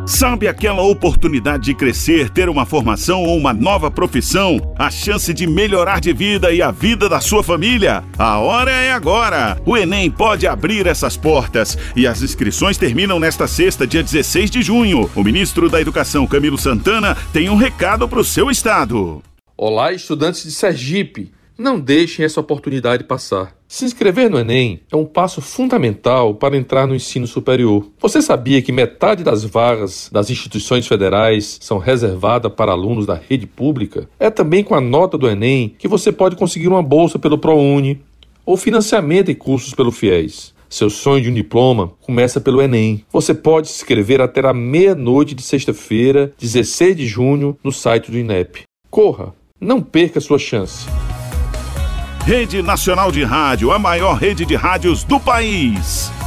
Sabe aquela oportunidade de crescer, ter uma formação ou uma nova profissão? A chance de melhorar de vida e a vida da sua família? A hora é agora! O Enem pode abrir essas portas e as inscrições terminam nesta sexta, dia 16 de junho. O ministro da Educação, Camilo Santana, tem um recado para o seu estado. Olá, estudantes de Sergipe! Não deixem essa oportunidade passar. Se inscrever no Enem é um passo fundamental para entrar no ensino superior. Você sabia que metade das vagas das instituições federais são reservadas para alunos da rede pública? É também com a nota do Enem que você pode conseguir uma bolsa pelo ProUni ou financiamento em cursos pelo FIES. Seu sonho de um diploma começa pelo Enem. Você pode se inscrever até a meia-noite de sexta-feira, 16 de junho, no site do INEP. Corra! Não perca sua chance. Rede Nacional de Rádio, a maior rede de rádios do país.